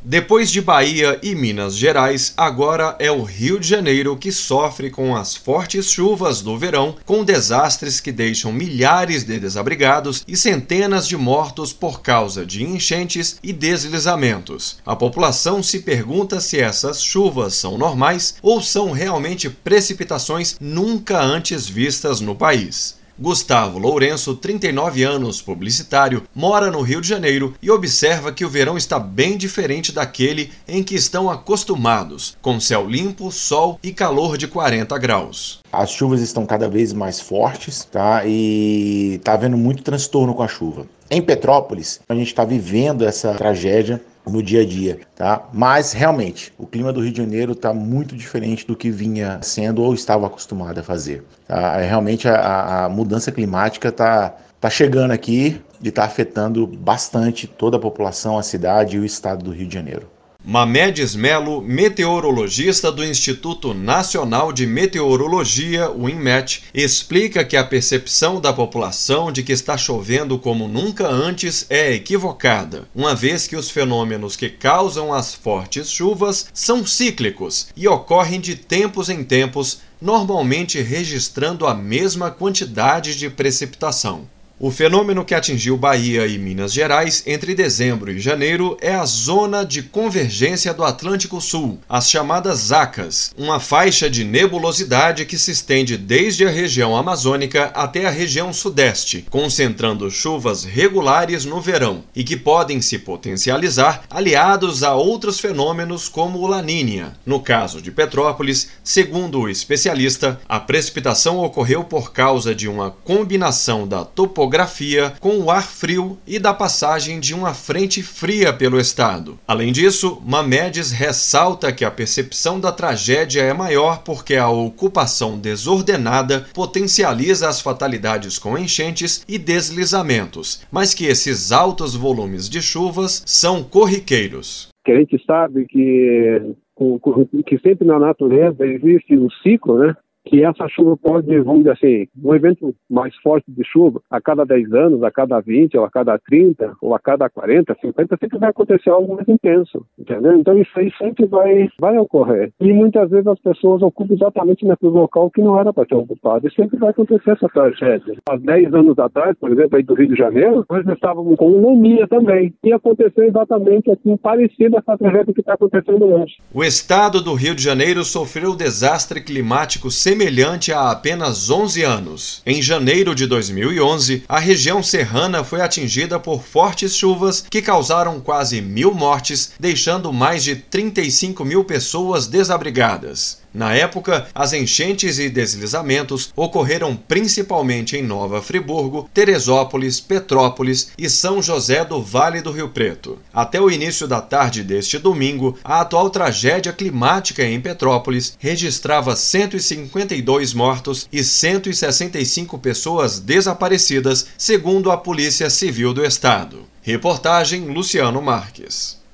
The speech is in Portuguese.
Depois de Bahia e Minas Gerais, agora é o Rio de Janeiro que sofre com as fortes chuvas do verão, com desastres que deixam milhares de desabrigados e centenas de mortos por causa de enchentes e deslizamentos. A população se pergunta se essas chuvas são normais ou são realmente precipitações nunca antes vistas no país. Gustavo Lourenço, 39 anos, publicitário, mora no Rio de Janeiro e observa que o verão está bem diferente daquele em que estão acostumados, com céu limpo, sol e calor de 40 graus. As chuvas estão cada vez mais fortes, tá? E está havendo muito transtorno com a chuva. Em Petrópolis, a gente está vivendo essa tragédia no dia a dia, tá? Mas realmente o clima do Rio de Janeiro está muito diferente do que vinha sendo ou estava acostumado a fazer, tá? Realmente a mudança climática está chegando aqui e está afetando bastante toda a população, a cidade e o estado do Rio de Janeiro. Mamedes Melo, meteorologista do Instituto Nacional de Meteorologia, o INMET, explica que a percepção da população de que está chovendo como nunca antes é equivocada, uma vez que os fenômenos que causam as fortes chuvas são cíclicos e ocorrem de tempos em tempos, normalmente registrando a mesma quantidade de precipitação. O fenômeno que atingiu Bahia e Minas Gerais entre dezembro e janeiro é a Zona de Convergência do Atlântico Sul, as chamadas ZACAs, uma faixa de nebulosidade que se estende desde a região amazônica até a região sudeste, concentrando chuvas regulares no verão e que podem se potencializar aliados a outros fenômenos como o Lanínia. No caso de Petrópolis, segundo o especialista, a precipitação ocorreu por causa de uma combinação da topografia com o ar frio e da passagem de uma frente fria pelo estado. Além disso, Mamedes ressalta que a percepção da tragédia é maior porque a ocupação desordenada potencializa as fatalidades com enchentes e deslizamentos, mas que esses altos volumes de chuvas são corriqueiros. Que a gente sabe que sempre na natureza existe um ciclo, né? Que essa chuva pode, vamos dizer assim, um evento mais forte de chuva, a cada 10 anos, a cada 20, ou a cada 30, ou a cada 40, 50, sempre vai acontecer algo mais intenso, entendeu? Então isso aí sempre vai ocorrer. E muitas vezes as pessoas ocupam exatamente naquele local que não era para ter ocupado. E sempre vai acontecer essa tragédia. Há 10 anos atrás, por exemplo, aí do Rio de Janeiro, nós estávamos com Lanínia também. E aconteceu exatamente assim, parecido essa tragédia que está acontecendo hoje. O estado do Rio de Janeiro sofreu desastre climático semelhante há apenas 11 anos. Em janeiro de 2011, a região serrana foi atingida por fortes chuvas que causaram quase 1.000 mortes, deixando mais de 35 mil pessoas desabrigadas. Na época, as enchentes e deslizamentos ocorreram principalmente em Nova Friburgo, Teresópolis, Petrópolis e São José do Vale do Rio Preto. Até o início da tarde deste domingo, a atual tragédia climática em Petrópolis registrava 152 mortos e 165 pessoas desaparecidas, segundo a Polícia Civil do Estado. Reportagem Luciano Marques.